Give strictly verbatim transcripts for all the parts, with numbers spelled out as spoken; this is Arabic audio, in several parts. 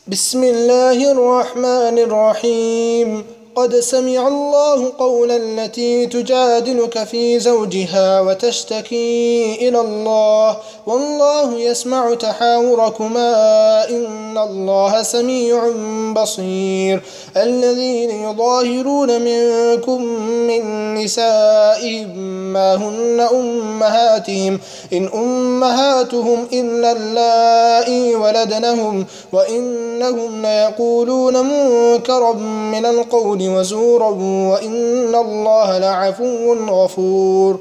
بسم الله الرحمن الرحيم. قد سمع الله قول التي تجادلك في زوجها وتشتكي إلى الله والله يسمع تحاوركما إن الله سميع بصير. الذين يظاهرون منكم من نسائهم ما هن أمهاتهم إن أمهاتهم إلا اللائي ولدنهم وإنهم ليقولون منكرا من القول وزورا وإن الله لعفو غفور.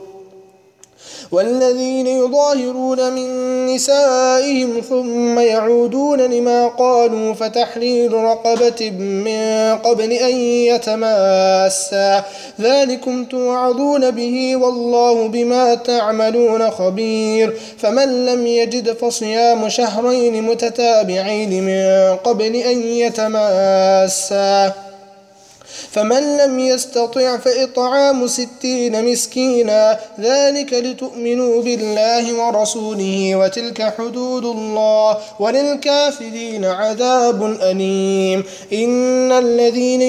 والذين يظاهرون من نسائهم ثم يعودون لما قالوا فتحرير رقبة من قبل أن يتماسا ذلكم توعظون به والله بما تعملون خبير. فمن لم يجد فصيام شهرين متتابعين من قبل أن يتماسا فمن لم يستطع فإطعام ستين مسكينا ذلك لتؤمنوا بالله ورسوله وتلك حدود الله وللكافرين عذاب أليم. إن الذين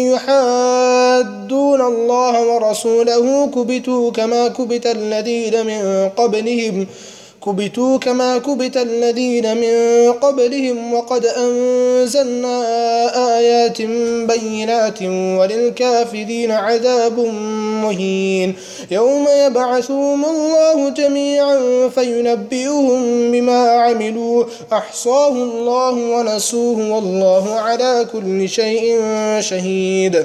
يحادون الله ورسوله كبتوا كما كبت الذين من قبلهم كبتوا كما كبت الذين من قبلهم وقد أنزلنا آيات بينات وللكافرين عذاب مهين. يوم يبعثهم الله جميعا فينبئهم بما عملوا أحصاه الله ونسوه والله على كل شيء شهيد.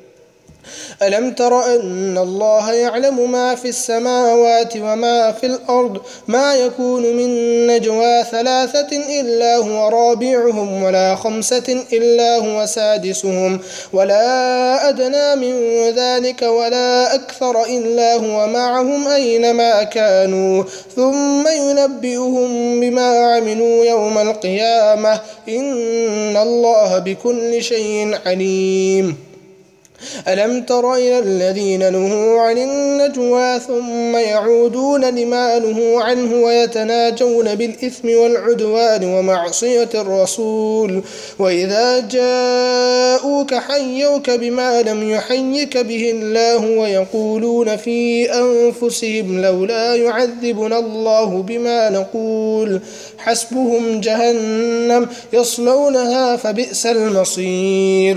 ألم تر أن الله يعلم ما في السماوات وما في الأرض ما يكون من نجوى ثلاثة إلا هو رابعهم ولا خمسة إلا هو سادسهم ولا أدنى من ذلك ولا أكثر إلا هو معهم أينما كانوا ثم ينبئهم بما عملوا يوم القيامة إن الله بكل شيء عليم. ألم تر إلى الذين نهوا عن النجوى ثم يعودون لما نهوا عنه ويتناجون بالإثم والعدوان ومعصية الرسول وإذا جاءوك حيوك بما لم يحيك به الله ويقولون في أنفسهم لولا يعذبنا الله بما نقول حسبهم جهنم يصلونها فبئس المصير.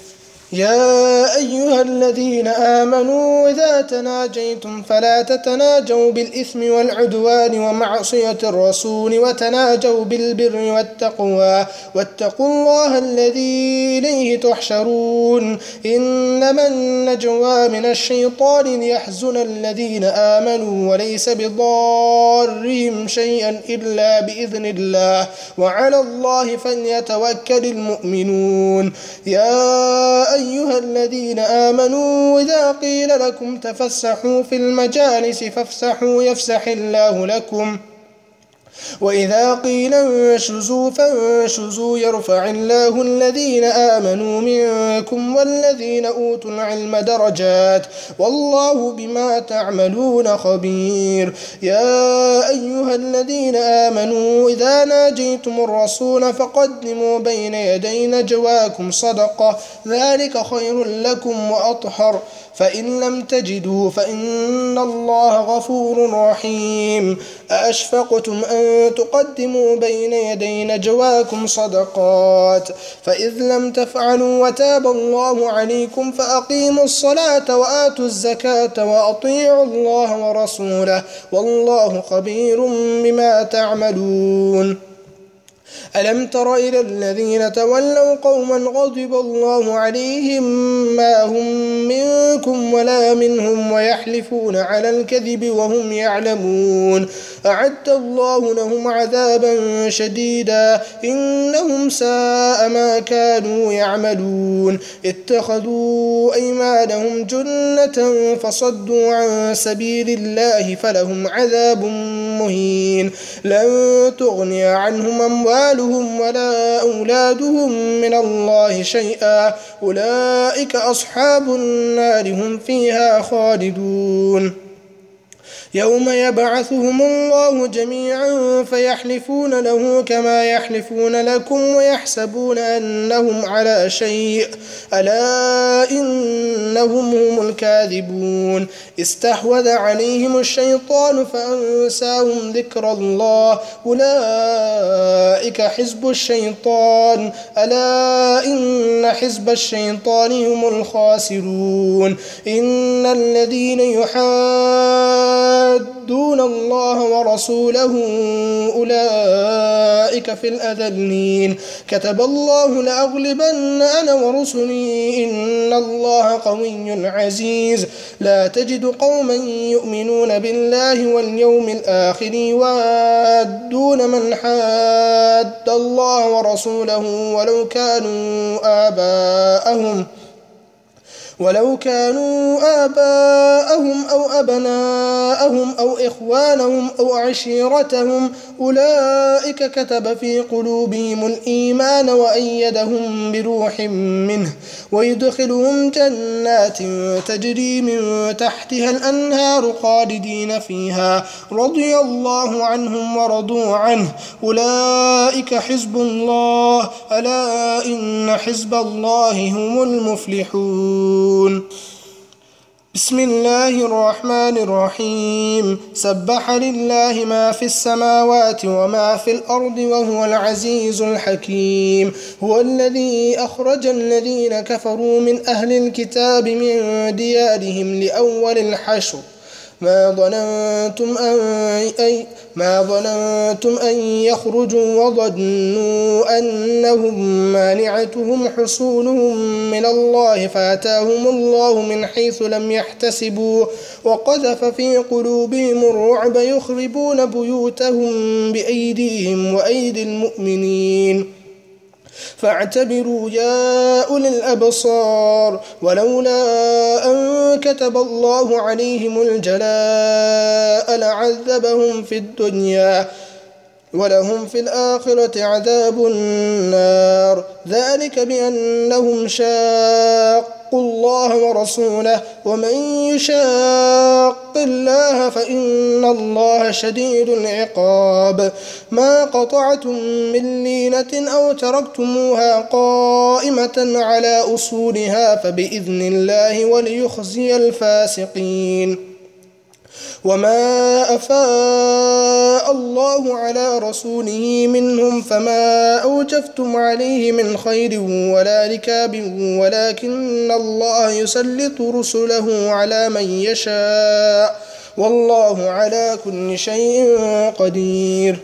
يا أيها الذين آمنوا إذا تناجيتم فلا تتناجوا بالإثم والعدوان ومعصية الرسول وتناجوا بالبر والتقوى واتقوا الله الذي إليه تحشرون. إنما النجوى من الشيطان ليحزن الذين آمنوا وليس بضارهم شيئا إلا بإذن الله وعلى الله فليتوكل المؤمنون. يا أيها الذين آمنوا إذا قيل لكم تفسحوا في المجالس فافسحوا يفسح الله لكم وإذا قيل انشزوا فانشزوا يرفع الله الذين آمنوا منكم والذين أوتوا العلم درجات والله بما تعملون خبير. يا أيها الذين آمنوا إذا ناجيتم الرسول فقدموا بين يدي نجواكم صدقة ذلك خير لكم وأطهر فإن لم تجدوا فإن الله غفور رحيم. أأشفقتم أن تقدموا بين يدي نجواكم صدقات فإذ لم تفعلوا وتاب الله عليكم فأقيموا الصلاة وآتوا الزكاة وأطيعوا الله ورسوله والله خبير بما تعملون. ألم تر إلى الذين تولوا قوما غضب الله عليهم ما هم منكم ولا منهم ويحلفون على الكذب وهم يعلمون أعد الله لهم عذابا شديدا إنهم ساء ما كانوا يعملون. اتخذوا أيمانهم جنة فصدوا عن سبيل الله فلهم عذاب مهين. لن تغني عنهم أموالهم ولا أولادهم من الله شيئا أولئك أصحاب النار هم فيها خالدون. يوم يبعثهم الله جميعا فيحلفون له كما يحلفون لكم ويحسبون أنهم على شيء ألا إنهم هم الكاذبون استحوذ عليهم الشيطان فأنساهم ذكر الله أولئك حزب الشيطان ألا إن حزب الشيطان هم الخاسرون إن الذين يحادون الله ورسوله أولئك في الأذلين كتب الله لأغلبن أنا ورسلي إن الله قوي عزيز لا تجد قوما يؤمنون بالله واليوم الآخر يوادون من حاد الله ورسوله ولو كانوا آباءهم ولو كانوا آباءهم أو أبناءهم أو إخوانهم أو عشيرتهم أولئك كتب في قلوبهم الإيمان وأيدهم بروح منه ويدخلهم جنات تجري من تحتها الأنهار خالدين فيها رضي الله عنهم ورضوا عنه أولئك حزب الله ألا إن حزب الله هم المفلحون. بسم الله الرحمن الرحيم سبح لله ما في السماوات وما في الأرض وهو العزيز الحكيم هو الذي أخرج الذين كفروا من أهل الكتاب من ديارهم لأول الحشر ما ظننتم أن, أي ما ظننتم أن يخرجوا وظنوا أنهم مانعتهم حصونهم من الله فأتاهم الله من حيث لم يحتسبوا وقذف في قلوبهم الرعب يخربون بيوتهم بأيديهم وأيدي المؤمنين فاعتبروا يا أولي الأبصار ولولا أن كتب الله عليهم الجلاء لعذبهم في الدنيا ولهم في الآخرة عذاب النار ذلك بأنهم شاقوا الله ورسوله ومن يشاق الله فإن الله شديد العقاب ما قطعتم من لينة أو تركتموها قائمة على أصولها فبإذن الله وليخزي الفاسقين وما أفاء الله على رسوله منهم فما أوجفتم عليه من خير ولا ركاب ولكن الله يسلط رسله على من يشاء والله على كل شيء قدير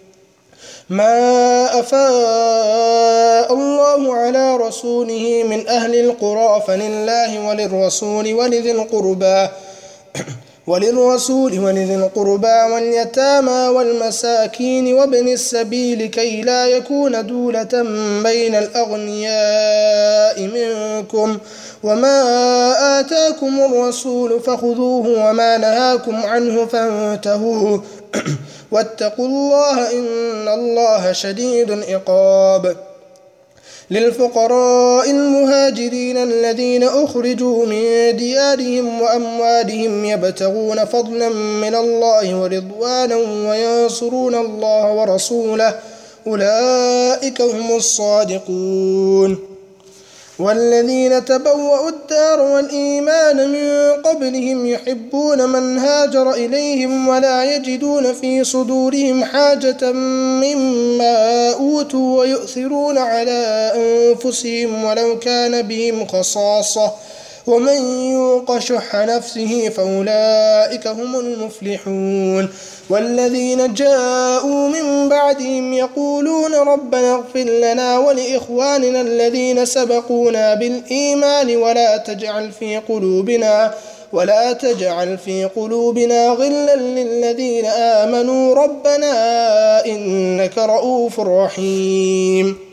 ما أفاء الله على رسوله من أهل القرى فلله وللرسول ولذي القربى وللرسول ولذي القربى واليتامى والمساكين وابن السبيل كي لا يكون دولة بين الأغنياء منكم وما آتاكم الرسول فخذوه وما نهاكم عنه فانتهوا واتقوا الله إن الله شديد العقاب للفقراء المهاجرين الذين أخرجوا من ديارهم وأموالهم يبتغون فضلا من الله ورضوانا وينصرون الله ورسوله أولئك هم الصادقون والذين تبوأوا الدار والإيمان من قبلهم يحبون من هاجر إليهم ولا يجدون في صدورهم حاجة مما أوتوا ويؤثرون على أنفسهم ولو كان بهم خصاصة ومن يوق شح نفسه فأولئك هم المفلحون والذين جاءوا من بعدهم يقولون ربنا اغفر لنا ولإخواننا الذين سبقونا بالإيمان ولا تجعل في قلوبنا ولا تجعل في قلوبنا غلا للذين آمنوا ربنا إنك رؤوف رحيم.